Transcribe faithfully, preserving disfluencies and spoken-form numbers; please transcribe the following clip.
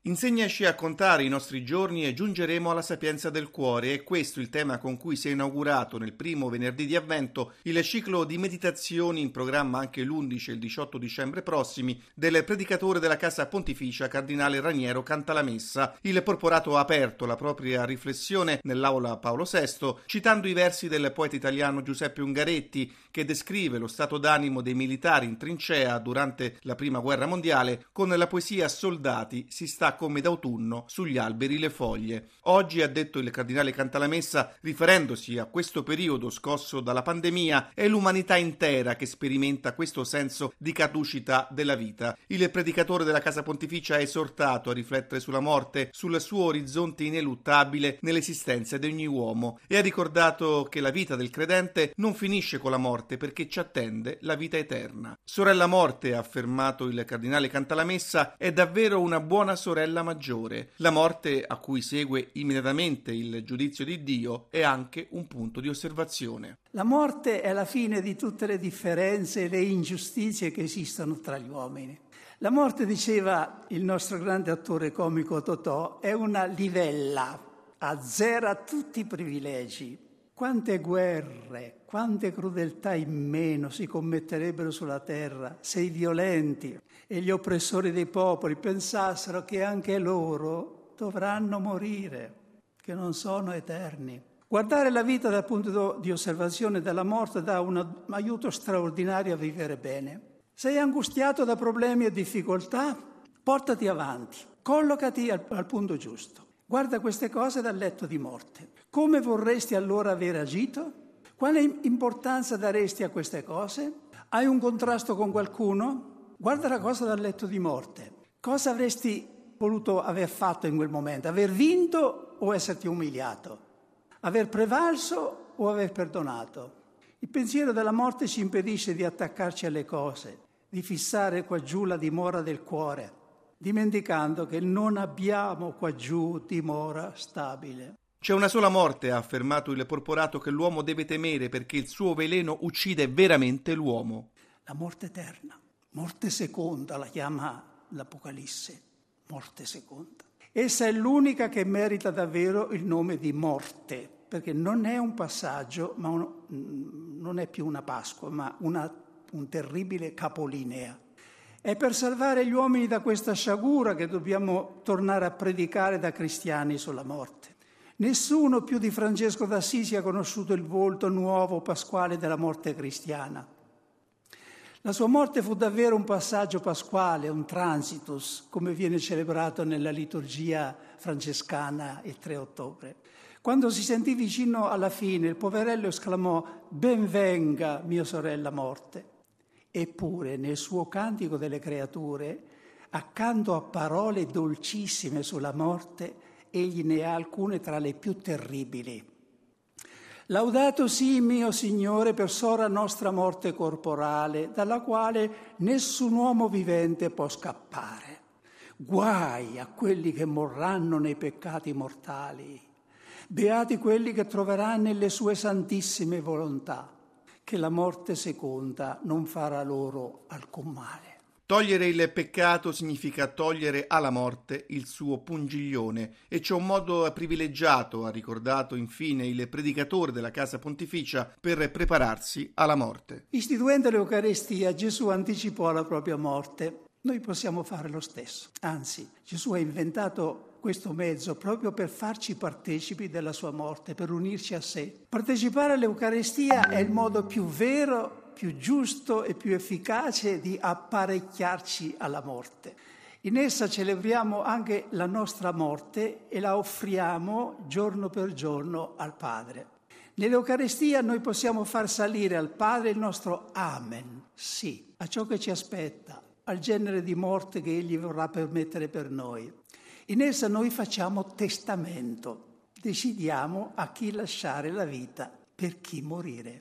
Insegnaci a contare i nostri giorni e giungeremo alla sapienza del cuore. È questo il tema con cui si è inaugurato nel primo venerdì di Avvento il ciclo di meditazioni, in programma anche l'undici e il diciotto dicembre prossimi, del predicatore della Casa Pontificia Cardinale Raniero Cantalamessa. Il porporato ha aperto la propria riflessione nell'aula Paolo sesto, citando i versi del poeta italiano Giuseppe Ungaretti, che descrive lo stato d'animo dei militari in trincea durante la Prima Guerra Mondiale con la poesia «Soldati, si sta come d'autunno sugli alberi le foglie». Oggi, ha detto il cardinale Cantalamessa, riferendosi a questo periodo scosso dalla pandemia, è l'umanità intera che sperimenta questo senso di caducità della vita. Il predicatore della Casa Pontificia ha esortato a riflettere sulla morte, sul suo orizzonte ineluttabile nell'esistenza di ogni uomo, e ha ricordato che la vita del credente non finisce con la morte, perché ci attende la vita eterna. Sorella morte, ha affermato il cardinale Cantalamessa, è davvero una buona sorella maggiore. La morte, a cui segue immediatamente il giudizio di Dio, è anche un punto di osservazione. La morte è la fine di tutte le differenze e le ingiustizie che esistono tra gli uomini. La morte, diceva il nostro grande attore comico Totò, è una livella, azzera tutti i privilegi. Quante guerre, quante crudeltà in meno si commetterebbero sulla terra se i violenti e gli oppressori dei popoli pensassero che anche loro dovranno morire, che non sono eterni. Guardare la vita dal punto di osservazione della morte dà un aiuto straordinario a vivere bene. Sei angustiato da problemi e difficoltà? Portati avanti, collocati al, al punto giusto. Guarda queste cose dal letto di morte. Come vorresti allora aver agito? Quale importanza daresti a queste cose? Hai un contrasto con qualcuno? Guarda la cosa dal letto di morte. Cosa avresti voluto aver fatto in quel momento? Aver vinto o esserti umiliato? Aver prevalso o aver perdonato? Il pensiero della morte ci impedisce di attaccarci alle cose, di fissare qua giù la dimora del cuore, dimenticando che non abbiamo qua giù dimora stabile. C'è una sola morte, ha affermato il porporato, che l'uomo deve temere, perché il suo veleno uccide veramente l'uomo. La morte eterna, morte seconda, la chiama l'Apocalisse, morte seconda. Essa è l'unica che merita davvero il nome di morte, perché non è un passaggio, ma un, non è più una Pasqua, ma una, un terribile capolinea. È per salvare gli uomini da questa sciagura che dobbiamo tornare a predicare da cristiani sulla morte. Nessuno più di Francesco d'Assisi ha conosciuto il volto nuovo pasquale della morte cristiana. La sua morte fu davvero un passaggio pasquale, un transitus, come viene celebrato nella liturgia francescana il tre ottobre. Quando si sentì vicino alla fine, il poverello esclamò: «Ben venga, mia sorella morte». Eppure nel suo Cantico delle Creature, accanto a parole dolcissime sulla morte, egli ne ha alcune tra le più terribili. «Laudato sii mio Signore per sora nostra morte corporale, dalla quale nessun uomo vivente può scappare. Guai a quelli che morranno nei peccati mortali. Beati quelli che troveranno nelle sue santissime volontà, che la morte seconda non farà loro alcun male». Togliere il peccato significa togliere alla morte il suo pungiglione, e c'è un modo privilegiato, ha ricordato infine il predicatore della Casa Pontificia, per prepararsi alla morte. Istituendo l'Eucaristia, Gesù anticipò la propria morte. Noi possiamo fare lo stesso. Anzi, Gesù ha inventato questo mezzo proprio per farci partecipi della sua morte, per unirci a sé. Partecipare all'Eucaristia è il modo più vero, più giusto e più efficace di apparecchiarci alla morte. In essa celebriamo anche la nostra morte e la offriamo giorno per giorno al Padre. Nell'Eucaristia noi possiamo far salire al Padre il nostro amen, sì, a ciò che ci aspetta, al genere di morte che Egli vorrà permettere per noi. In essa noi facciamo testamento, decidiamo a chi lasciare la vita, per chi morire.